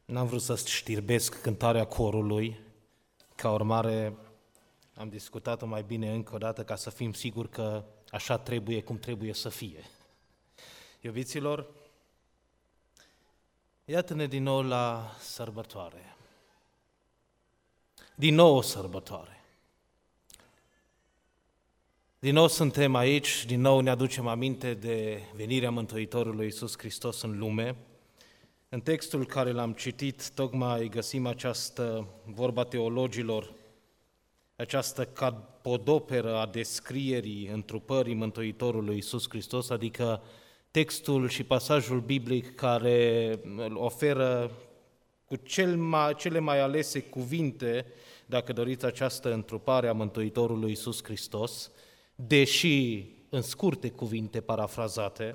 N-am vrut să știrbesc cântarea corului, ca urmare am discutat-o mai bine încă o dată ca să fim siguri că așa trebuie cum trebuie să fie. Iubiților, iată-ne din nou la sărbătoare. Din nou o sărbătoare. Din nou suntem aici, din nou ne aducem aminte de venirea Mântuitorului Iisus Hristos în lume. În textul care l-am citit, tocmai găsim această vorba teologilor, această capodoperă a descrierii întrupării Mântuitorului Iisus Hristos, adică textul și pasajul biblic care îl oferă cu cele mai alese cuvinte, dacă doriți, această întrupare a Mântuitorului Iisus Hristos, deși în scurte cuvinte parafrazate.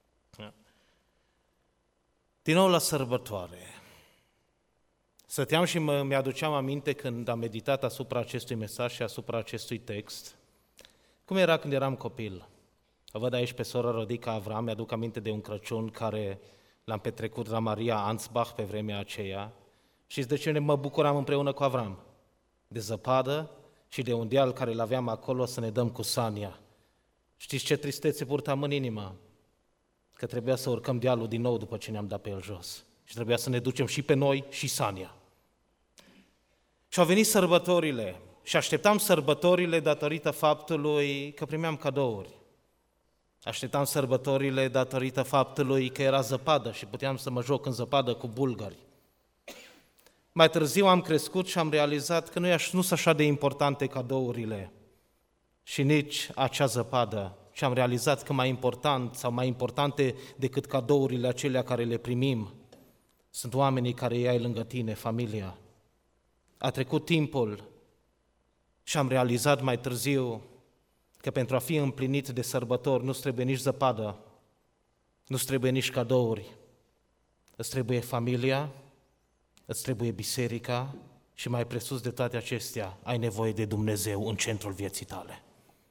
Din nou la sărbătoare. Stăteam și mi-aduceam aminte când am meditat asupra acestui mesaj și asupra acestui text. Cum era când eram copil? O văd aici pe sora Rodica Avram, mi-aduc aminte de un Crăciun care l-am petrecut la Maria Ansbach pe vremea aceea. Știți de ce mă bucuram împreună cu Avram? De zăpadă și de un deal care l-aveam acolo să ne dăm cu Sania. Știți ce tristețe purtam în inimă? Că trebuia să urcăm dealul din nou după ce ne-am dat pe el jos. Și trebuia să ne ducem și pe noi și Sania. Și au venit sărbătorile și așteptam sărbătorile datorită faptului că primeam cadouri. Așteptam sărbătorile datorită faptului că era zăpadă și puteam să mă joc în zăpadă cu bulgari. Mai târziu am crescut și am realizat că nu sunt așa de importante cadourile și nici acea zăpadă. Și am realizat că mai important sau mai importante decât cadourile acelea care le primim sunt oamenii care îi ai lângă tine, familia. A trecut timpul și am realizat mai târziu că pentru a fi împlinit de sărbători nu-ți trebuie nici zăpadă, nu-ți trebuie nici cadouri, îți trebuie familia, îți trebuie biserica și mai presus de toate acestea ai nevoie de Dumnezeu în centrul vieții tale.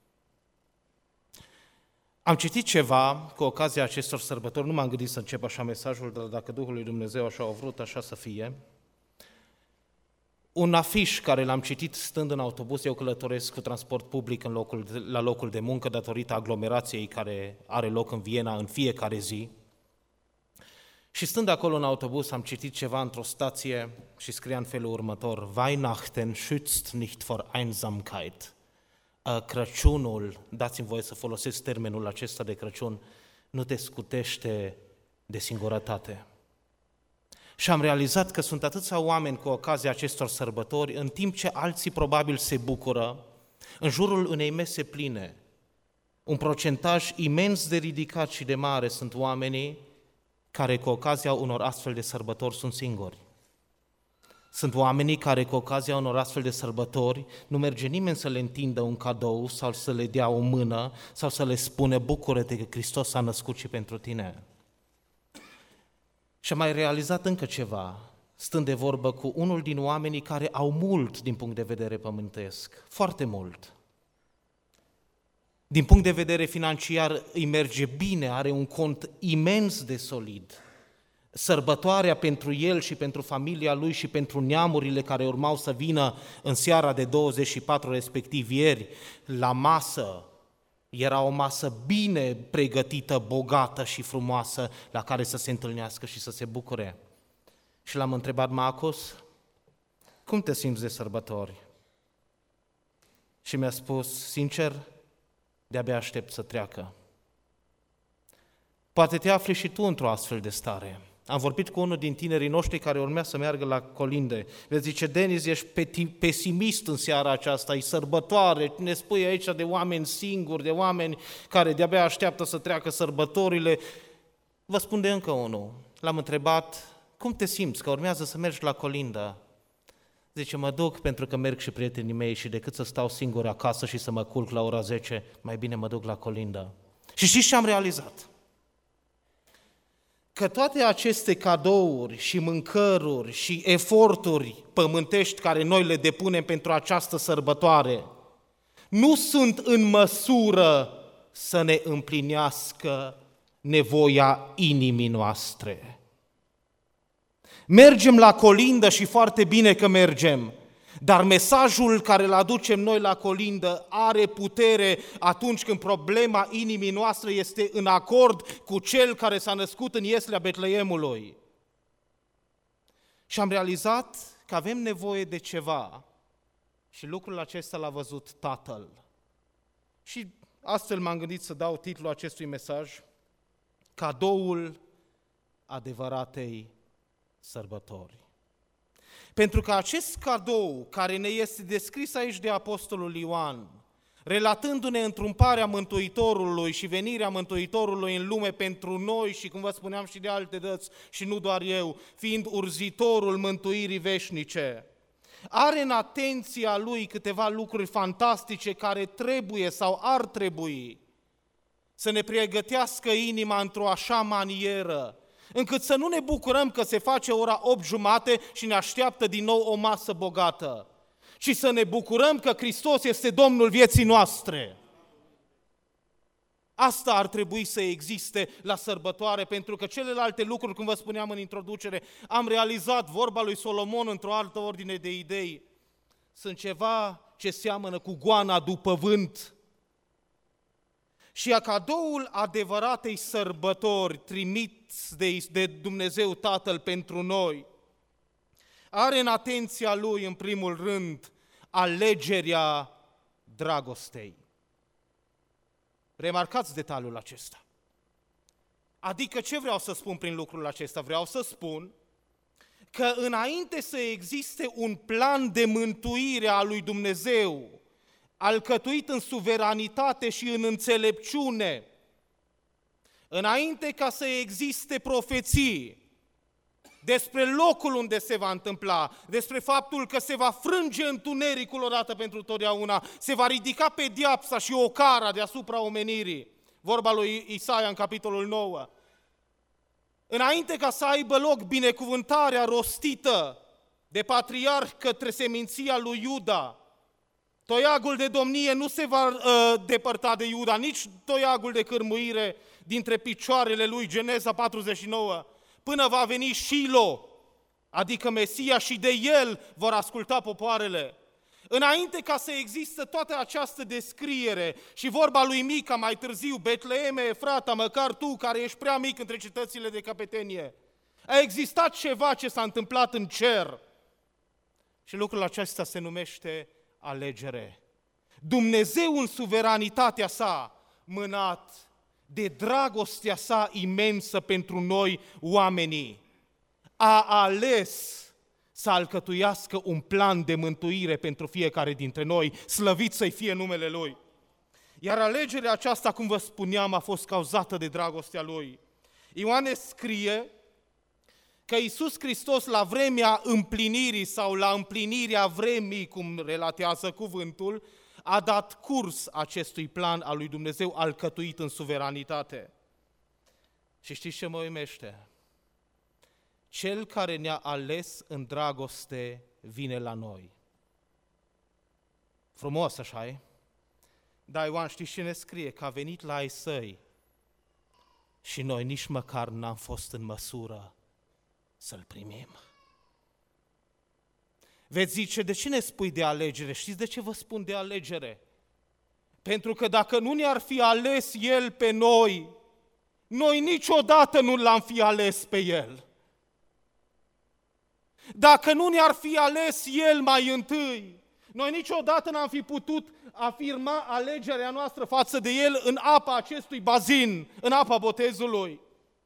Am citit ceva cu ocazia acestor sărbători, nu m-am gândit să încep așa mesajul, dar dacă Duhul lui Dumnezeu așa a vrut, așa să fie. Un afiș care l-am citit stând în autobuz, eu călătoresc cu transport public la locul de muncă datorită aglomerației care are loc în Viena în fiecare zi. Și stând acolo în autobuz am citit ceva într-o stație și scria în felul următor: Weihnachten schützt nicht vor Einsamkeit. Crăciunul, dați-mi voie să folosesc termenul acesta de Crăciun, nu te scutește de singurătate. Și am realizat că sunt atâția oameni cu ocazia acestor sărbători, în timp ce alții probabil se bucură, în jurul unei mese pline. Un procentaj imens de ridicat și de mare sunt oamenii care cu ocazia unor astfel de sărbători sunt singuri. Sunt oamenii care cu ocazia unor astfel de sărbători nu merge nimeni să le întindă un cadou sau să le dea o mână sau să le spune bucură-te că Hristos s-a născut și pentru tine. Și am mai realizat încă ceva, stând de vorbă cu unul din oamenii care au mult din punct de vedere pământesc, foarte mult. Din punct de vedere financiar îi merge bine, are un cont imens de solid. Sărbătoarea pentru el și pentru familia lui și pentru neamurile care urmau să vină în seara de 24, respectiv ieri, la masă, era o masă bine pregătită, bogată și frumoasă, la care să se întâlnească și să se bucure. Și l-am întrebat: Marcus, cum te simți de sărbători? Și mi-a spus: sincer, de-abia aștept să treacă. Poate te afli și tu într-o astfel de stare. Am vorbit cu unul din tinerii noștri care urmează să meargă la colinde. Vezi, zice: Denis, ești pesimist în seara aceasta, e sărbătoare, ne spui aici de oameni singuri, de oameni care de-abia așteaptă să treacă sărbătorile. Vă spun de încă unul. L-am întrebat: cum te simți că urmează să mergi la colindă? Zice: mă duc pentru că merg și prietenii mei și decât să stau singur acasă și să mă culc la ora 10, mai bine mă duc la colindă. Și știți ce am realizat? Că toate aceste cadouri și mâncăruri și eforturi pământești care noi le depunem pentru această sărbătoare nu sunt în măsură să ne împlinească nevoia inimii noastre. Mergem la colindă și foarte bine că mergem, dar mesajul care îl aducem noi la colindă are putere atunci când problema inimii noastre este în acord cu Cel care s-a născut în ieslea Betleemului. Și am realizat că avem nevoie de ceva și lucrul acesta l-a văzut Tatăl. Și astfel m-am gândit să dau titlul acestui mesaj, Cadoul adevăratei sărbători. Pentru că acest cadou care ne este descris aici de Apostolul Ioan, relatându-ne întruparea Mântuitorului și venirea Mântuitorului în lume pentru noi și, cum vă spuneam, și de alte dăți, și nu doar eu, fiind urzitorul mântuirii veșnice, are în atenția lui câteva lucruri fantastice care trebuie sau ar trebui să ne pregătească inima într-o așa manieră, încât să nu ne bucurăm că se face ora 8:30 și ne așteaptă din nou o masă bogată, ci să ne bucurăm că Hristos este Domnul vieții noastre. Asta ar trebui să existe la sărbătoare, pentru că celelalte lucruri, cum vă spuneam în introducere, am realizat vorba lui Solomon într-o altă ordine de idei, sunt ceva ce seamănă cu goana după vânt. Și cadoul adevăratei sărbători trimit de Dumnezeu Tatăl pentru noi are în atenția lui, în primul rând, alegerea dragostei. Remarcați detaliul acesta. Adică ce vreau să spun prin lucrul acesta? Vreau să spun că înainte să existe un plan de mântuire a lui Dumnezeu, alcătuit în suveranitate și în înțelepciune, înainte ca să existe profeții despre locul unde se va întâmpla, despre faptul că se va frânge întunericul odată pentru totdeauna, se va ridica pedeapsa și ocara deasupra omenirii, vorba lui Isaia în capitolul 9, înainte ca să aibă loc binecuvântarea rostită de patriarh către seminția lui Iuda, toiagul de domnie nu se va depărta de Iuda, nici toiagul de cârmuire dintre picioarele lui, Geneza 49, până va veni Shilo, adică Mesia, și de el vor asculta popoarele. Înainte ca să existe toată această descriere și vorba lui Mica mai târziu, Betleeme, Efrata, măcar tu care ești prea mic între cetățile de căpetenie, a existat ceva ce s-a întâmplat în cer și lucrul acesta se numește alegere. Dumnezeu în suveranitatea sa, mânat de dragostea sa imensă pentru noi oamenii, a ales să alcătuiască un plan de mântuire pentru fiecare dintre noi, slăvit să-i fie numele Lui. Iar alegerea aceasta, cum vă spuneam, a fost cauzată de dragostea Lui. Ioan scrie că Iisus Hristos la vremea împlinirii sau la împlinirea vremii, cum relatează cuvântul, a dat curs acestui plan al lui Dumnezeu alcătuit în suveranitate. Și știți ce mă uimește? Cel care ne-a ales în dragoste vine la noi. Frumos, așa-i? Dar Ioan, știți ce ne scrie? Că a venit la ai săi și noi nici măcar n-am fost în măsură să-l primim. Veți zice, de ce ne spui de alegere? Știți de ce vă spun de alegere? Pentru că dacă nu ne-ar fi ales El pe noi, noi niciodată nu l-am fi ales pe El. Dacă nu ne-ar fi ales El mai întâi, noi niciodată n-am fi putut afirma alegerea noastră față de El în apa acestui bazin, în apa botezului.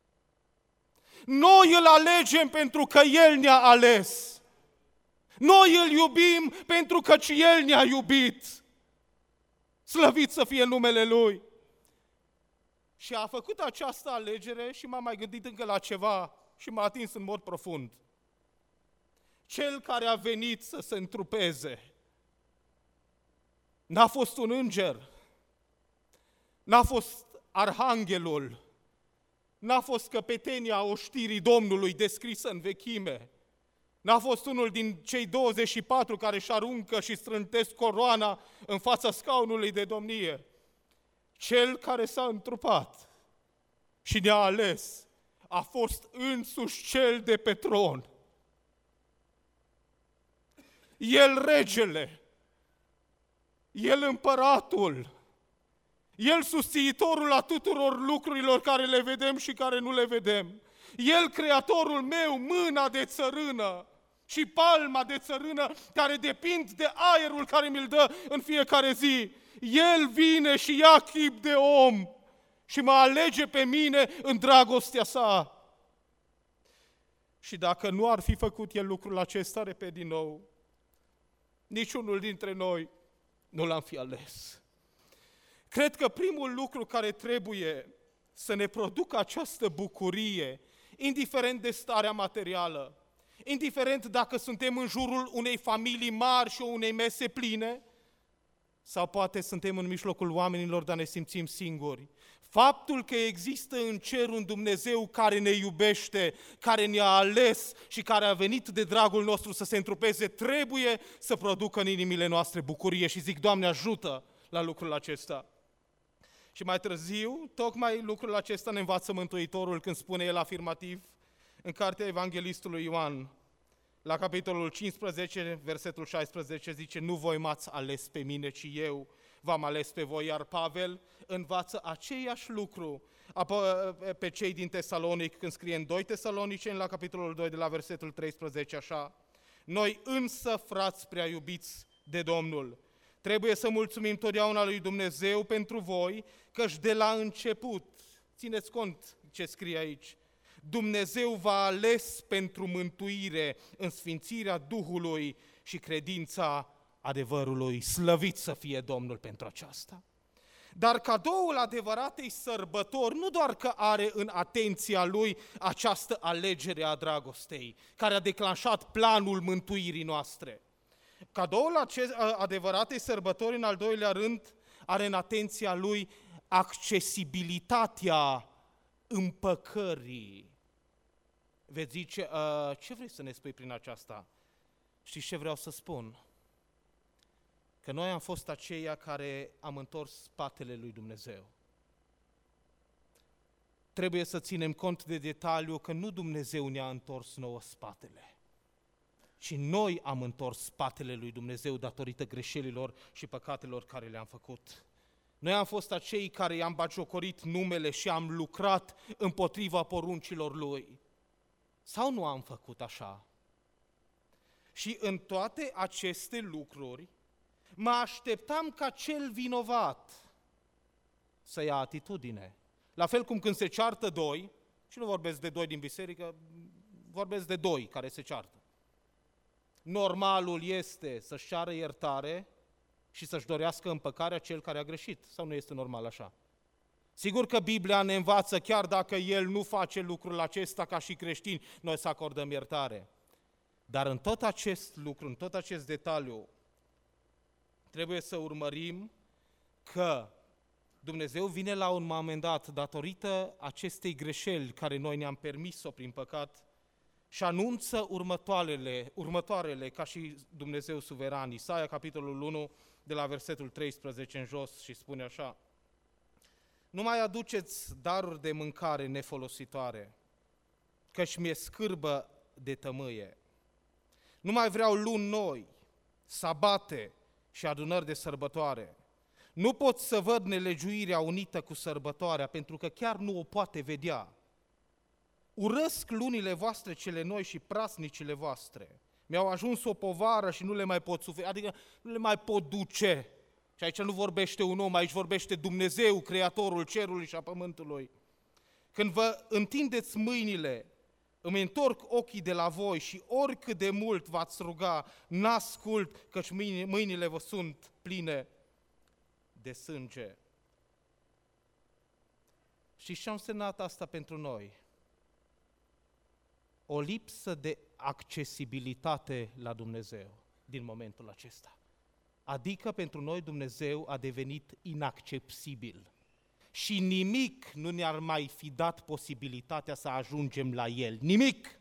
Noi îl alegem pentru că El ne-a ales. Noi îl iubim pentru că și El ne-a iubit. Slăvit să fie numele Lui. Și a făcut această alegere și m-am mai gândit încă la ceva și m-a atins în mod profund. Cel care a venit să se întrupeze n-a fost un înger, n-a fost arhanghelul, n-a fost căpetenia oștirii Domnului descrisă în vechime, n-a fost unul din cei 24 care își aruncă și strântesc coroana în fața scaunului de domnie. Cel care s-a întrupat și ne-a ales a fost însuși Cel de pe tron, El regele, El împăratul, El susțiitorul la tuturor lucrurilor care le vedem și care nu le vedem. El creatorul meu, mâna de țărână și palma de țărână care depind de aerul care mi-l dă în fiecare zi. El vine și ia chip de om și mă alege pe mine în dragostea sa. Și dacă nu ar fi făcut El lucrul acesta, repet din nou, niciunul dintre noi nu l-am fi ales. Cred că primul lucru care trebuie să ne producă această bucurie, indiferent de starea materială, indiferent dacă suntem în jurul unei familii mari și unei mese pline, sau poate suntem în mijlocul oamenilor, dar ne simțim singuri. Faptul că există în cer un Dumnezeu care ne iubește, care ne-a ales și care a venit de dragul nostru să se întrupeze, trebuie să producă în inimile noastre bucurie și zic, Doamne, ajută la lucrul acesta. Și mai târziu, tocmai lucrul acesta ne învață Mântuitorul când spune El afirmativ în cartea Evanghelistului Ioan, la capitolul 15, versetul 16, zice, nu voi m-ați ales pe mine, ci eu v-am ales pe voi, iar Pavel învață aceeași lucru pe cei din Tesalonic când scrie în 2 Tesaloniceni, la capitolul 2, de la versetul 13, așa, noi însă, frați prea iubiți de Domnul, trebuie să mulțumim totdeauna lui Dumnezeu pentru voi, căci de la început, țineți cont ce scrie aici, Dumnezeu v-a ales pentru mântuire în sfințirea Duhului și credința adevărului. Slăvit să fie Domnul pentru aceasta. Dar cadoul adevăratei sărbători nu doar că are în atenția lui această alegere a dragostei, care a declanșat planul mântuirii noastre. Cadoul adevăratei sărbători, în al doilea rând, are în atenția lui accesibilitatea împăcării. Veți zice, ce vrei să ne spui prin aceasta? Știți ce vreau să spun? Că noi am fost aceia care am întors spatele lui Dumnezeu. Trebuie să ținem cont de detaliu că nu Dumnezeu ne-a întors nouă spatele, ci noi am întors spatele lui Dumnezeu datorită greșelilor și păcatelor care le-am făcut. Noi am fost acei care i-am bagiocorit numele și am lucrat împotriva poruncilor Lui. Sau nu am făcut așa? Și în toate aceste lucruri mă așteptam ca cel vinovat să ia atitudine. La fel cum când se ceartă doi, și nu vorbesc de doi din biserică, vorbesc de doi care se ceartă. Normalul este să-și ceară iertare și să-și dorească împăcarea cel care a greșit. Sau nu este normal așa? Sigur că Biblia ne învață, chiar dacă el nu face lucrul acesta ca și creștini, noi să acordăm iertare. Dar în tot acest lucru, în tot acest detaliu, trebuie să urmărim că Dumnezeu vine la un moment dat, datorită acestei greșeli care noi ne-am permis-o prin păcat, și anunță următoarele ca și Dumnezeu suveran. Isaia, capitolul 1, de la versetul 13 în jos, și spune așa: nu mai aduceți daruri de mâncare nefolositoare, căci mi-e scârbă de tămâie. Nu mai vreau luni noi, sabate și adunări de sărbătoare. Nu pot să văd nelegiuirea unită cu sărbătoarea, pentru că chiar nu o poate vedea. Urăsc lunile voastre cele noi și prasnicile voastre. Mi-au ajuns o povară și nu le mai pot suferi, adică nu le mai pot duce. Și aici nu vorbește un om, aici vorbește Dumnezeu, Creatorul cerului și a pământului. Când vă întindeți mâinile, îmi întorc ochii de la voi și oricât de mult v-ați ruga, n-ascult, căci mâinile vă sunt pline de sânge. Și ce a însemnat asta pentru noi? O lipsă de accesibilitate la Dumnezeu din momentul acesta. Adică pentru noi Dumnezeu a devenit inaccesibil și nimic nu ne-ar mai fi dat posibilitatea să ajungem la El. Nimic!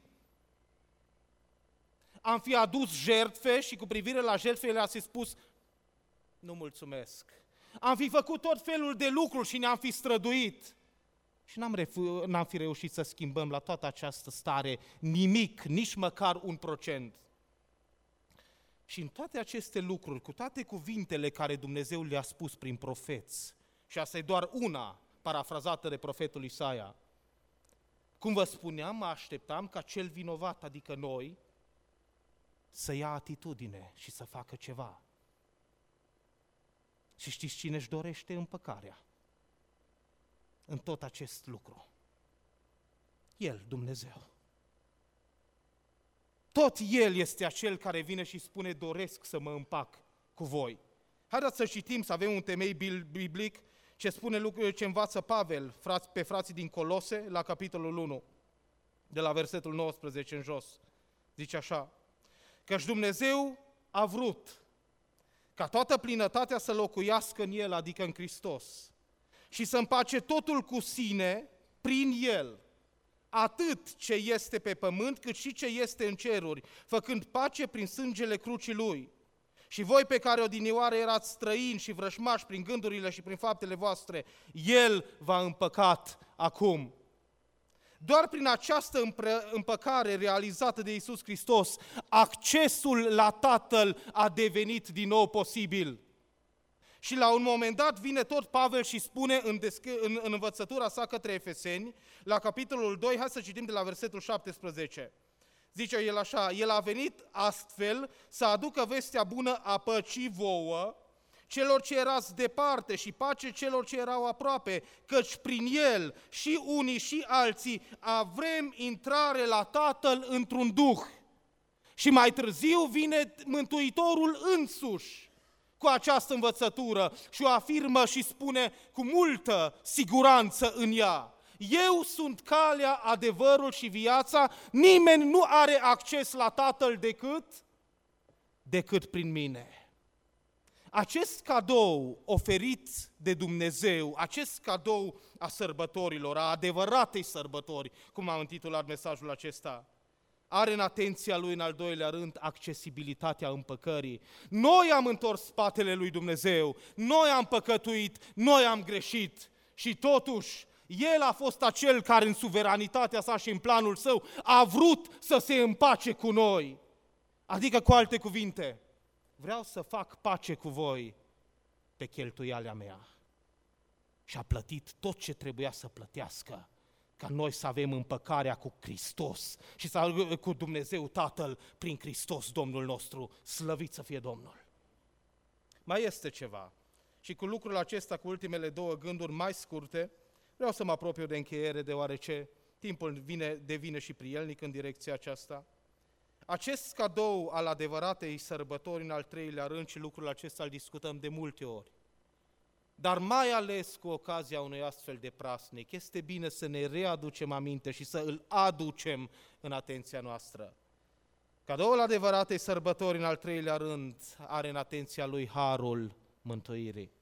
Am fi adus jertfe și cu privire la jertfe le-a spus: nu mulțumesc. Am fi făcut tot felul de lucruri și ne-am fi străduit. Și n-am fi reușit să schimbăm la toată această stare nimic, nici măcar 1%. Și în toate aceste lucruri, cu toate cuvintele care Dumnezeu le-a spus prin profeți, și asta e doar una parafrazată de profetul Isaia, cum vă spuneam, mă așteptam ca cel vinovat, adică noi, să ia atitudine și să facă ceva. Și știți cine își dorește împăcarea în tot acest lucru? El, Dumnezeu. Tot El este acel care vine și spune, doresc să mă împac cu voi. Haideți să citim, să avem un temei biblic, ce spune ce învață Pavel pe frații din Colose, la capitolul 1, de la versetul 19 în jos. Zice așa, căci Dumnezeu a vrut ca toată plinătatea să locuiască în El, adică în Hristos, și să împace totul cu sine prin El, atât ce este pe pământ, cât și ce este în ceruri, făcând pace prin sângele crucii Lui. Și voi pe care odinioară erați străini și vrășmași prin gândurile și prin faptele voastre, El v-a împăcat acum. Doar prin această împăcare realizată de Iisus Hristos, accesul la Tatăl a devenit din nou posibil. Și la un moment dat vine tot Pavel și spune în învățătura sa către Efeseni, la capitolul 2, hai să citim de la versetul 17. Zice el așa, El a venit astfel să aducă vestea bună a păcii vouă, celor ce erați departe și pace celor ce erau aproape, căci prin El și unii și alții avem intrare la Tatăl într-un duh. Și mai târziu vine Mântuitorul însuși cu această învățătură și o afirmă și spune cu multă siguranță în ea. Eu sunt calea, adevărul și viața, nimeni nu are acces la Tatăl decât prin mine. Acest cadou oferit de Dumnezeu, acest cadou a sărbătorilor, a adevăratei sărbători, cum am intitulat mesajul acesta, are în atenția lui în al doilea rând accesibilitatea împăcării. Noi am întors spatele lui Dumnezeu, noi am păcătuit, noi am greșit și totuși El a fost acel care în suveranitatea sa și în planul său a vrut să se împace cu noi. Adică cu alte cuvinte, vreau să fac pace cu voi pe cheltuialea mea. Și a plătit tot ce trebuia să plătească, ca noi să avem împăcarea cu Hristos și cu Dumnezeu Tatăl prin Hristos Domnul nostru, slăvit să fie Domnul. Mai este ceva și cu lucrul acesta, cu ultimele două gânduri mai scurte, vreau să mă apropiu de încheiere, deoarece timpul devine și prielnic în direcția aceasta. Acest cadou al adevăratei sărbători în al treilea rând, și lucrul acesta îl discutăm de multe ori, dar mai ales cu ocazia unui astfel de praznic, este bine să ne readucem aminte și să îl aducem în atenția noastră. Cadoul adevăratei sărbători în al treilea rând are în atenția lui harul mântuirii.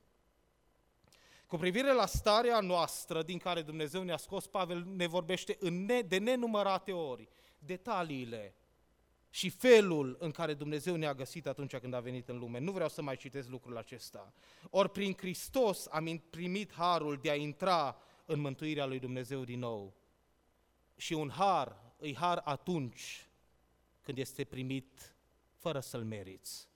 Cu privire la starea noastră din care Dumnezeu ne-a scos, Pavel ne vorbește de nenumărate ori detaliile și felul în care Dumnezeu ne-a găsit atunci când a venit în lume. Nu vreau să mai citesc lucrul acesta. Ori prin Hristos am primit harul de a intra în mântuirea lui Dumnezeu din nou. Și un har, îi har atunci când este primit fără să-l meriți.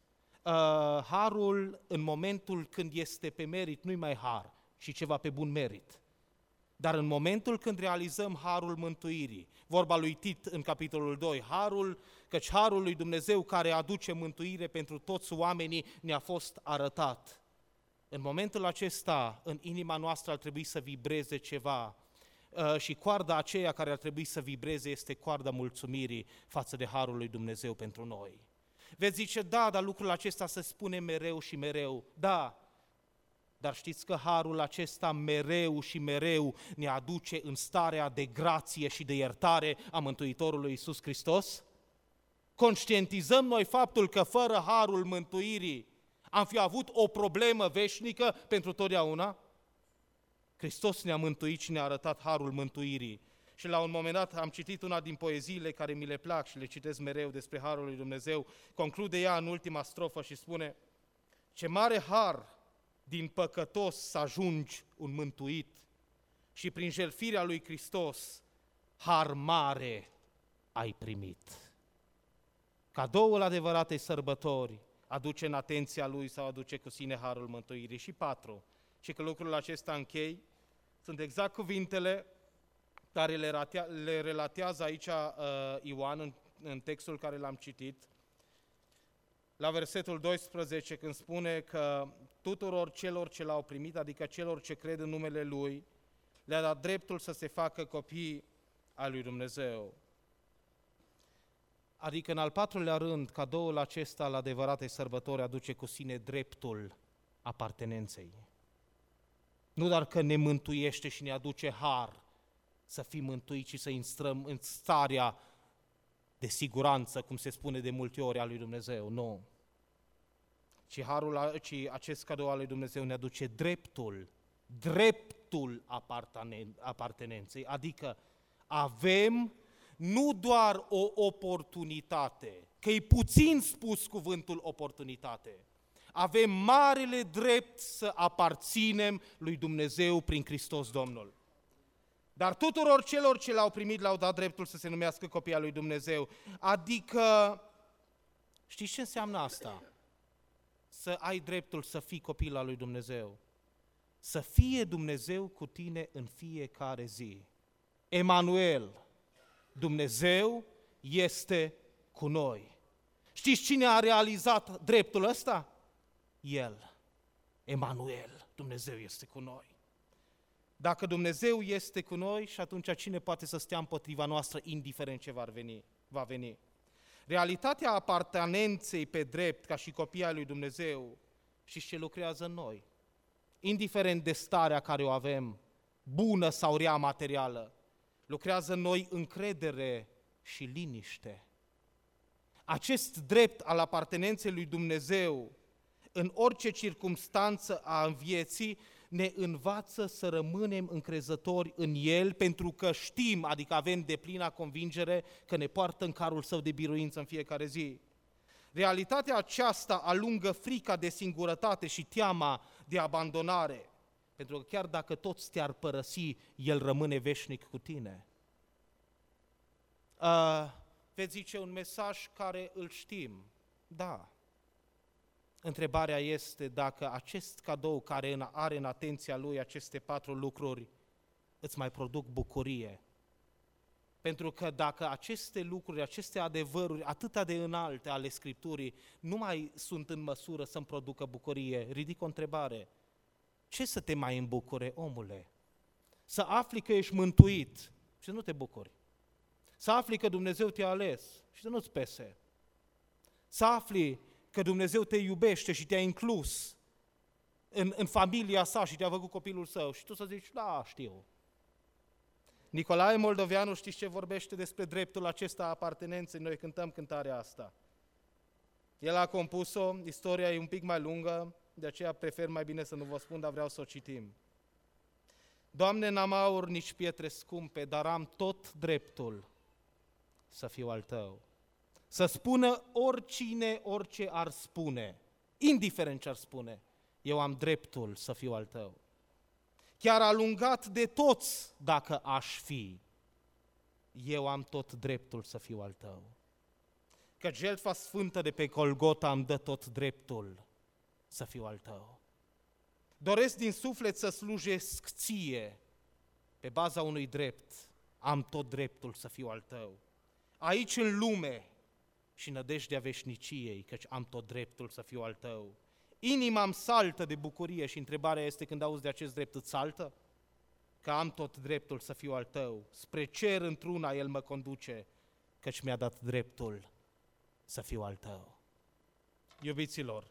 Harul în momentul când este pe merit nu-i mai har, ci ceva pe bun merit. Dar în momentul când realizăm harul mântuirii, vorba lui Tit în capitolul 2, căci harul lui Dumnezeu care aduce mântuire pentru toți oamenii ne-a fost arătat. În momentul acesta, în inima noastră ar trebui să vibreze ceva și coarda aceea care ar trebui să vibreze este coarda mulțumirii față de harul lui Dumnezeu pentru noi. Veți zice, da, dar lucrul acesta se spune mereu și mereu. Da, dar știți că harul acesta mereu și mereu ne aduce în starea de grație și de iertare a Mântuitorului Iisus Hristos? Conștientizăm noi faptul că fără harul mântuirii am fi avut o problemă veșnică pentru totdeauna? Hristos ne-a mântuit și ne-a arătat harul mântuirii. Și la un moment dat am citit una din poeziile care mi le plac și le citesc mereu despre harul lui Dumnezeu. Conclude ea în ultima strofă și spune: ce mare har din păcătos să ajungi un mântuit și prin jertfirea lui Hristos har mare ai primit. Cadoul adevăratei sărbători aduce în atenția lui sau aduce cu sine harul mântuirii. Și 4, și că lucrul acesta închei, sunt exact cuvintele care le relatează aici Ioan în textul care l-am citit, la versetul 12, când spune că tuturor celor ce l-au primit, adică celor ce cred în numele Lui, le-a dat dreptul să se facă copii al lui Dumnezeu. Adică, în al 4-lea rând, cadoul acesta la adevărate sărbători aduce cu sine dreptul apartenenței. Nu doar că ne mântuiește și ne aduce har să fim mântuiți și să intrăm în starea de siguranță, cum se spune de multe ori, a lui Dumnezeu, nu. Ci acest cadou al lui Dumnezeu ne aduce dreptul apartenenței, adică avem nu doar o oportunitate, că e puțin spus cuvântul oportunitate, avem marele drept să aparținem lui Dumnezeu prin Hristos Domnul. Dar tuturor celor ce l-au primit le-au dat dreptul să se numească copii al lui Dumnezeu. Adică, știți ce înseamnă asta? Să ai dreptul să fii copil al lui Dumnezeu. Să fie Dumnezeu cu tine în fiecare zi. Emanuel, Dumnezeu este cu noi. Știți cine a realizat dreptul ăsta? El, Emanuel, Dumnezeu este cu noi. Dacă Dumnezeu este cu noi, și atunci cine poate să stea împotriva noastră, indiferent ce va veni? Realitatea apartenenței pe drept, ca și copii ai lui Dumnezeu, și ce lucrează în noi, indiferent de starea care o avem, bună sau rea materială, lucrează în noi încredere și liniște. Acest drept al apartenenței lui Dumnezeu, în orice circumstanță a vieții, ne învață să rămânem încrezători în El, pentru că știm, adică avem deplina convingere că ne poartă în carul Său de biruință în fiecare zi. Realitatea aceasta alungă frica de singurătate și teama de abandonare, pentru că chiar dacă toți te-ar părăsi, El rămâne veșnic cu tine. Veți zice un mesaj care îl știm, da. Întrebarea este dacă acest cadou care are în atenția lui aceste 4 lucruri îți mai produc bucurie. Pentru că dacă aceste lucruri, aceste adevăruri atât de înalte ale Scripturii nu mai sunt în măsură să-mi producă bucurie, ridic o întrebare. Ce să te mai îmbucure, omule? Să afli că ești mântuit și să nu te bucuri. Să afli că Dumnezeu te-a ales și să nu-ți pese. Să afli că Dumnezeu te iubește și te-a inclus în familia sa și te-a făcut copilul său și tu să zici, da, știu. Nicolae Moldoveanu, știți ce vorbește despre dreptul acesta a apartenenței? Noi cântăm cântarea asta. El a compus-o, istoria e un pic mai lungă, de aceea prefer mai bine să nu vă spun, dar vreau să o citim. Doamne, n-am aur nici pietre scumpe, dar am tot dreptul să fiu al Tău. Să spună oricine, orice ar spune, indiferent ce ar spune, eu am dreptul să fiu al Tău. Chiar alungat de toți dacă aș fi, eu am tot dreptul să fiu al Tău. Că jertfa sfântă de pe Golgota îmi dă tot dreptul să fiu al Tău. Doresc din suflet să slujesc Ție, pe baza unui drept, am tot dreptul să fiu al Tău. Aici în lume și nădejdea veșniciei, căci am tot dreptul să fiu al Tău. Inima-mi saltă de bucurie și întrebarea este, când auzi de acest drept, îți saltă? Că am tot dreptul să fiu al Tău. Spre cer într-una El mă conduce, căci mi-a dat dreptul să fiu al Tău. Iubiților,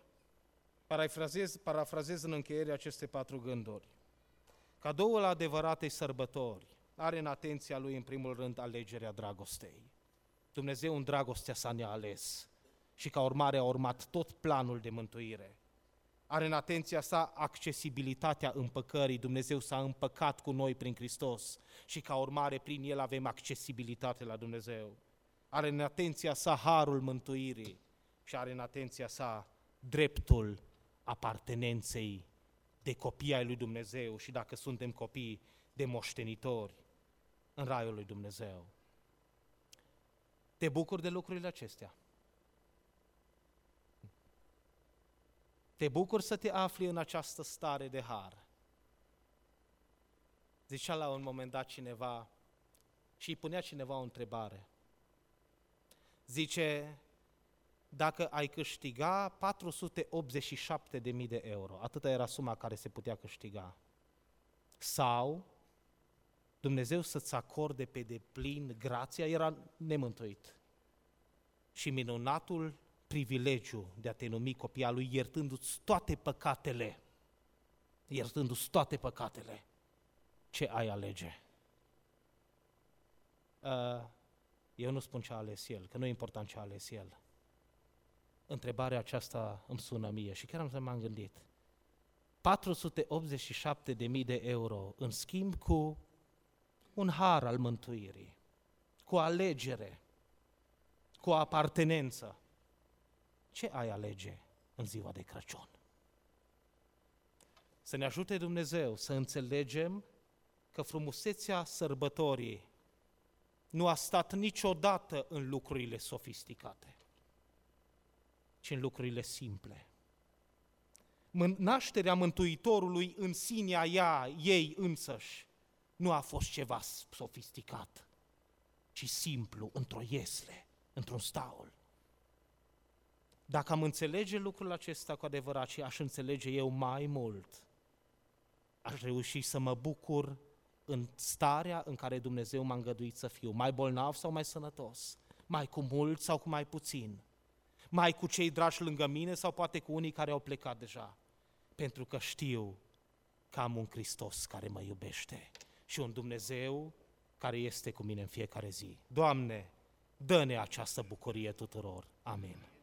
parafrazez în încheiere aceste 4 gânduri. Cadoul adevăratei sărbători are în atenția lui, în primul rând, alegerea dragostei. Dumnezeu în dragostea sa ne-a ales și ca urmare a urmat tot planul de mântuire. Are în atenția sa accesibilitatea împăcării, Dumnezeu s-a împăcat cu noi prin Hristos și ca urmare prin El avem accesibilitate la Dumnezeu. Are în atenția sa harul mântuirii și are în atenția sa dreptul apartenenței de copii ai lui Dumnezeu și, dacă suntem copii, de moștenitori în raiul lui Dumnezeu. Te bucuri de lucrurile acestea? Te bucuri să te afli în această stare de har. Zicea la un moment dat cineva și îi punea cineva o întrebare. Zice, dacă ai câștiga 487.000 de euro, atâta era suma care se putea câștiga, sau Dumnezeu să-ți acorde pe deplin grația, era nemântuit. Și minunatul privilegiu de a te numi copia lui, iertându-ți toate păcatele, ce ai alege? Eu nu spun ce a ales el, că nu e important ce a ales el. Întrebarea aceasta îmi sună mie și chiar m-am gândit. 487.000 de euro în schimb cu un har al mântuirii, cu alegere, cu apartenență. Ce ai alege în ziua de Crăciun? Să ne ajute Dumnezeu să înțelegem că frumusețea sărbătorii nu a stat niciodată în lucrurile sofisticate, ci în lucrurile simple. Nașterea Mântuitorului în sinea ei însăși nu a fost ceva sofisticat, ci simplu, într-o iesle, într-un staul. Dacă am înțelege lucrul acesta cu adevărat și aș înțelege eu mai mult, aș reuși să mă bucur în starea în care Dumnezeu m-a îngăduit să fiu, mai bolnav sau mai sănătos, mai cu mult sau cu mai puțin, mai cu cei dragi lângă mine sau poate cu unii care au plecat deja, pentru că știu că am un Hristos care mă iubește și un Dumnezeu care este cu mine în fiecare zi. Doamne, dă-ne această bucurie tuturor. Amin.